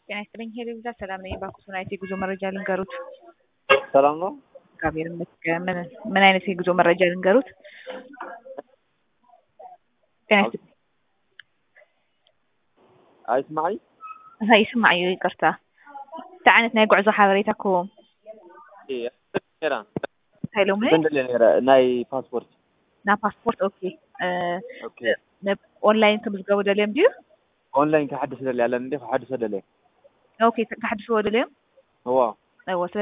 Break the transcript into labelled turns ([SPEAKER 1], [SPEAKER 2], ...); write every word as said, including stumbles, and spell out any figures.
[SPEAKER 1] ጤና ይስጥልኝ ሄሎ ብዛ ሰላም ነኝ። ባንኩ ሱናይት የጉዞ መረጃ ልንገሩት።
[SPEAKER 2] ሰላም ነው።
[SPEAKER 1] እግዚአብሔር ይመስገን። ምን ምን አይነት የጉዞ መረጃ ልንገሩት? ጤና ይስጥልኝ።
[SPEAKER 2] አይስማዒ
[SPEAKER 1] هاي اسمعي ይቅርታ እንታይ ዓይነት ናይ ጉዕዞ ሓበሬታ ክህቦም?
[SPEAKER 2] ኔራ
[SPEAKER 1] ሄሎ ምን
[SPEAKER 2] በንደለ ኔራ ናይ ፓስፖርት
[SPEAKER 1] ና ፓስፖርት ኦኬ
[SPEAKER 2] ኦኬ
[SPEAKER 1] ኦንላይን ከምዝገቡ ደልዮም ድዩ?
[SPEAKER 2] ኦንላይን ከሐድስ ደለ ያለን እንዴ ከሐድስ ደለ
[SPEAKER 1] ኦኬ ከሐድስ ወደልዮም
[SPEAKER 2] هو
[SPEAKER 1] ايوه